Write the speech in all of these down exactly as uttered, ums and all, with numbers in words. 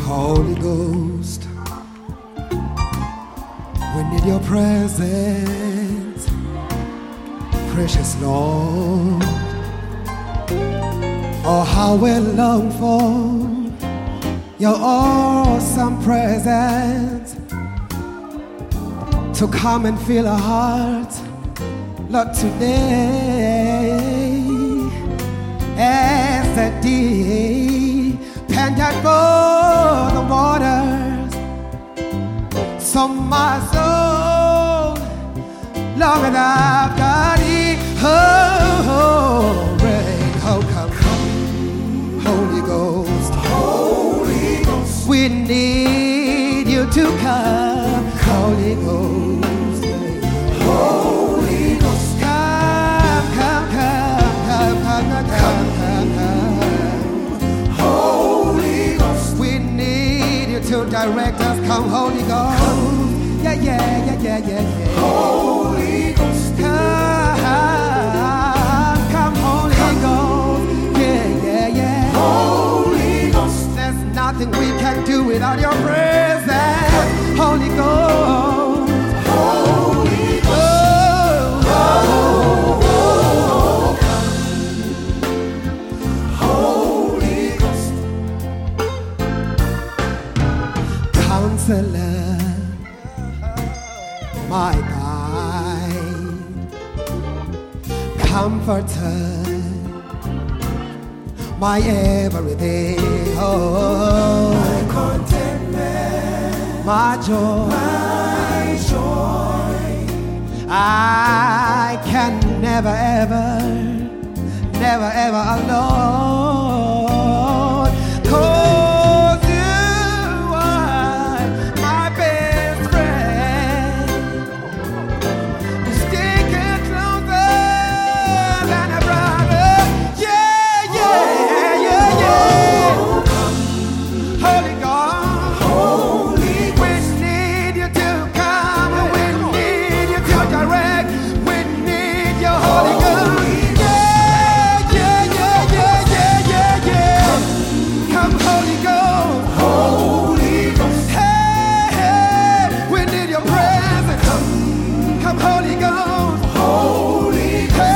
Holy Ghost, we need your presence, precious Lord. Oh, how we long for your awesome presence to come and fill our hearts, Lord, today as the deep panted for the waters, so my soul longeth after thee. Oh, oh, rain, oh, come, Holy Ghost, Holy Ghost, we need you to come, Holy Ghost, Holy Ghost, come, come, come, come, come, come, come, come, Holy Ghost, we need you to direct us, come, Holy Ghost, yeah, yeah, yeah, yeah, yeah, yeah, Holy Ghost, come, come, Holy Ghost, yeah, yeah, yeah, Holy Ghost, there's nothing we can do without your presence, Holy Ghost, Holy Ghost, oh, oh, oh, Holy Ghost, Counselor, my guide, Comforter, my everything, oh, my contentment, my joy, my joy. I can never ever, never ever alone, 'cause you are my best friend. You stick it closer than a brother. Yeah, yeah, yeah, yeah. Holy God, Holy Ghost, we need you to come. We need you to direct. We need your Holy Ghost. Yeah, yeah, yeah, yeah, yeah, yeah, yeah. Come, Holy Ghost, Holy Ghost. Hey, hey, we need your presence. Come, come, Holy Ghost, Holy Ghost.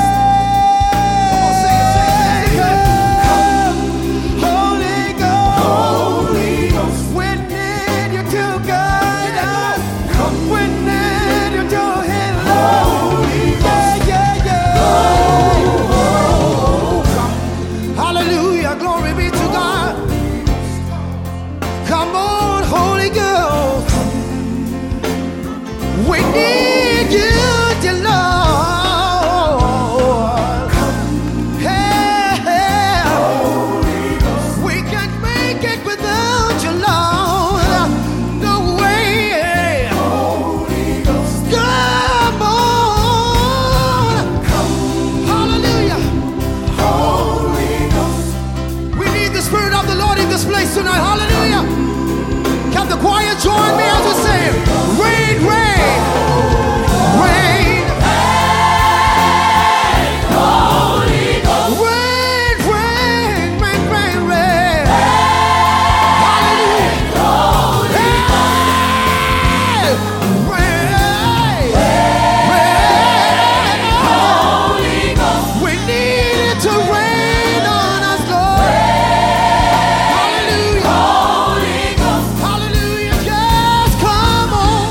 Hey, come, Holy Ghost, Holy Ghost. We need you to guide us. Come, we need you to heal us. Yeah, yeah, yeah. Hallelujah, glory be to God. Come on, Holy Ghost. We need you, dear Lord. Hey, hey. We can't make it without you, Lord. No way. Come on. Hallelujah. We need the Spirit of the Lord in this place tonight. Hallelujah. Can the choir join me as we sing? Rain, rain, rain. Rain, rain, rain, rain, rain. Hallelujah. Hey, rain, rain. We need it to rain on us, Lord. Hallelujah. Hallelujah. Yes, come on.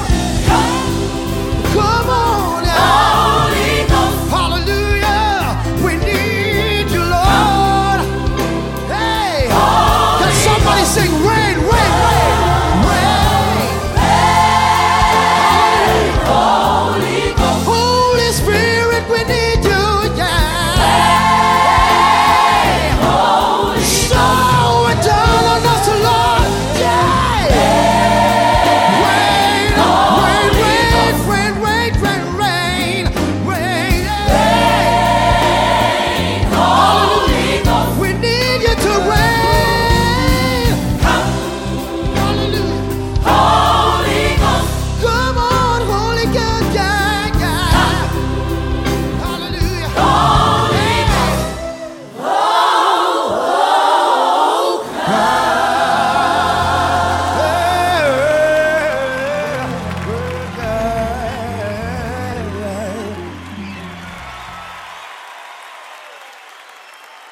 Come on now. Hallelujah. We need you, Lord. Hey, can somebody sing rain?